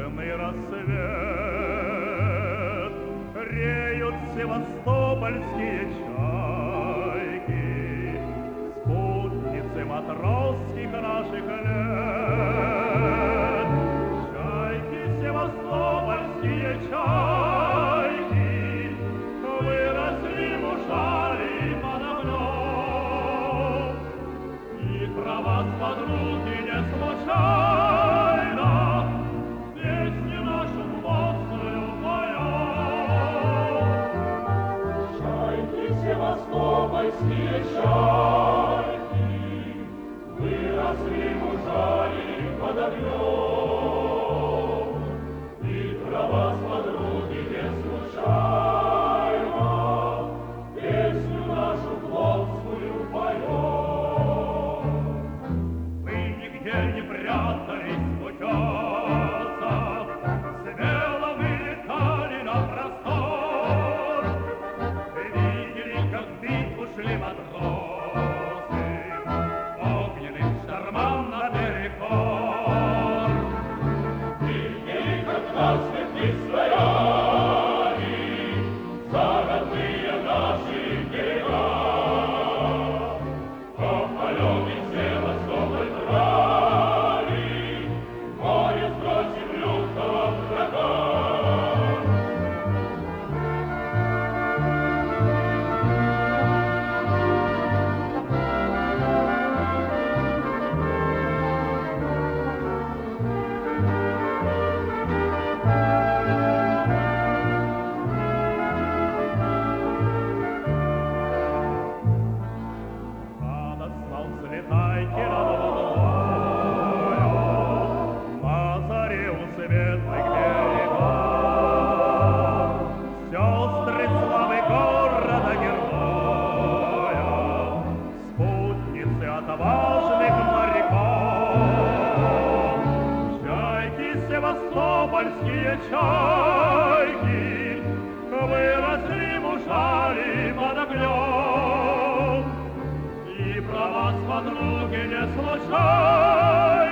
возвышенный рассвет реют севастопольские чайки, спутницы матросских наших лет. Чайки, севастопольские чайки, выросли мужали под огнем, и про вас, подруги, не случайно песню нашу мощную поем. Чайки, севастопольские чайки, выросли мужали под огнем, и про вас, подруги, не случайно песню нашу плотскую поем. Вы нигде не прятались в утесах, смело вы летали на простор. Вы видели, как в битву шли матросы, огненным штормам наперекор. Видели, как насмерть стояли за родные наши берега. Опаленный Севастополь брали, море сбросив лютого врага. Радостно взлетайте над водою, на заре у светлых берегов. Сестры славы города героя, спутницы отважных моряков. Чайки, севастопольские чайки, выросли мужали под огнем, и про вас, подруги, не случайно